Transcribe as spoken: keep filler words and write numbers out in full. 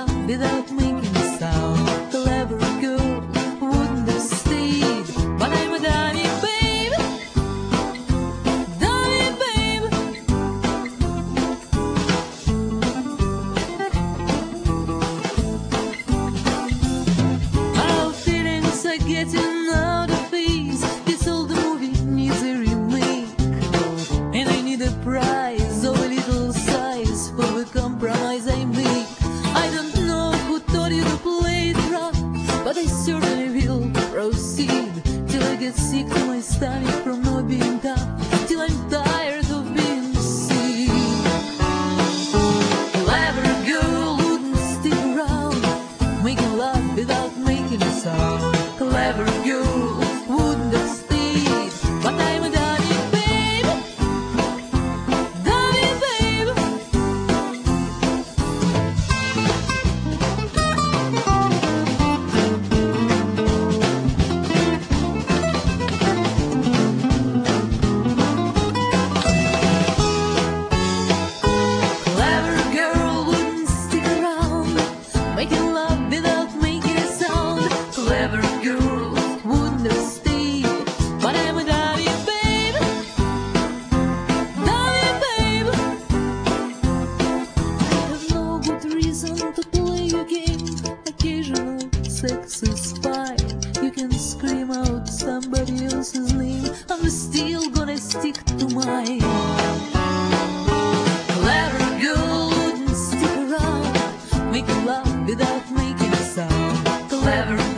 love without making a sound. Clever girl wouldn't have stayed, but I'm a dummy, babe. Dummy, babe. Our feelings are getting out of phase. This old movie needs a remake, and I need a prize of a little size for the compromise I make. I don't know who taught you to play it rough, but I certainly will proceed till I get sick to my stomach from not being tough, till I'm tired of being seen. Clever girl wouldn't stick around, making love without making a sound. Clever girl wouldn't have stayed, but I'm a dummy, babe. Dummy, babe. Clever girl wouldn't stick around, making love without making a sound. Clever girl wouldn't have stayed, but I'm a dummy, babe. Dummy, babe. I have no good reason to play your game. Occasional sex is fine. You can scream out somebody else's name, I'm still gonna stick to mine. Clever girl wouldn't stick around, making love without making a sound. Clever